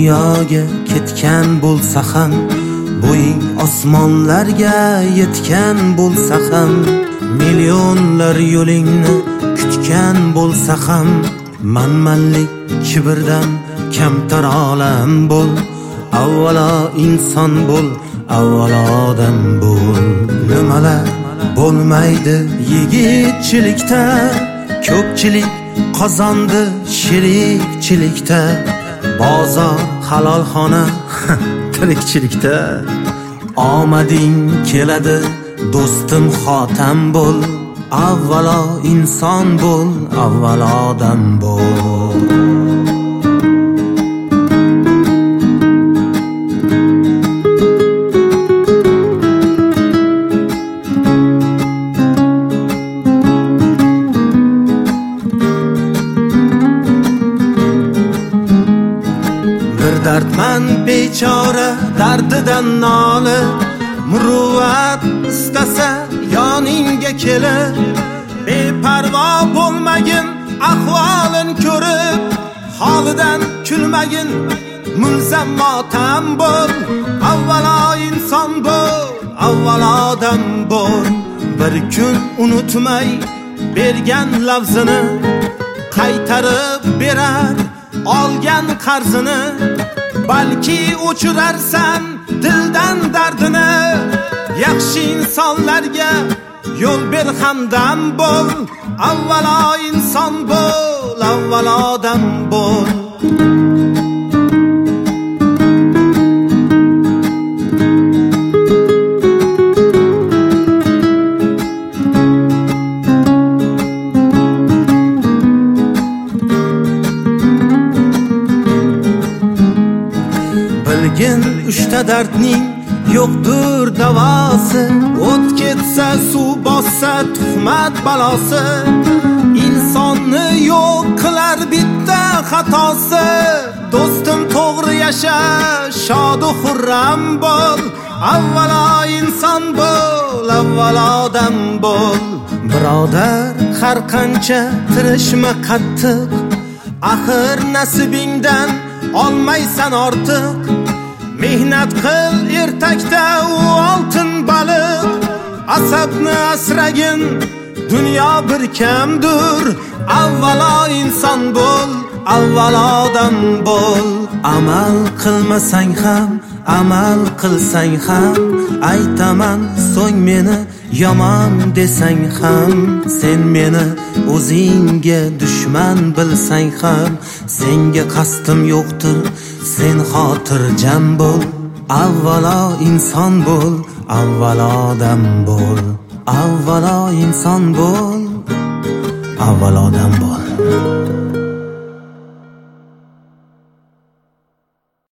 dunyoga ketgan bo'lsa ham, bo'ying osmonlarga yetgan bo'lsa ham, millionlar yo'lingni kutgan bo'lsa ham, manmanlik kibrdan kamtar olam bo'l. Avvalo inson bo'l, avvalo odam bo'l. Nimalar bo'lmaydi yigitchilikda, ko'pchilik qozondi sherikchilikda, bozor halolxona tirikchilikda. Omading keladi do'stim xotam bo'l. Avvalo inson bo'l, avvalo odam bo'l. Dardmand bechora dardidan noli, muruvvat istasa yoningga kelib, beparvo bo'lmagin ahvolin ko'rib, holidan kulmagin mulzam motam bo'l. Avvalo inson bo'l, avvalo odam bo'l. Bir kun unutmay bergan lafzini qaytarib berar olgan qarzini. Balki o'chirarsan dildan dardini. Yaxshi insonlarga yo'l ber, hamdam bo'l. Avvalo inson bo'l, avvalo odam bo'l. Bilgin uchta dardning yo'qdir davosi, o't ketsa suv bossa tuhmat balosi. Insonni yo'q qilar bitta xatosi. Do'stim to'g'ri yasha, shodu xurram bo'l. Avvalo inson bo'l, avvalo odam bo'l. Birodar, har qancha tirishma qattiq, axir nasibingdan olmaysan ortiq. Mehnat qil ertakda u oltin baliq. Asabni asragin, dunyo bir kamdir. Avvalo inson bo'l, avvalo odam bo'l. Amal qilmasang ham, amal qilsang ham, aytaman so'ng meni yomon desang ham. Sen meni o'zingga dushman bilsang ham, senga qasdim yo'qdir, sen xotirjam bo'l. Avvalo inson bo'l, avvalo odam bo'l. Avvalo inson bo'l, avvalo odam bo'l.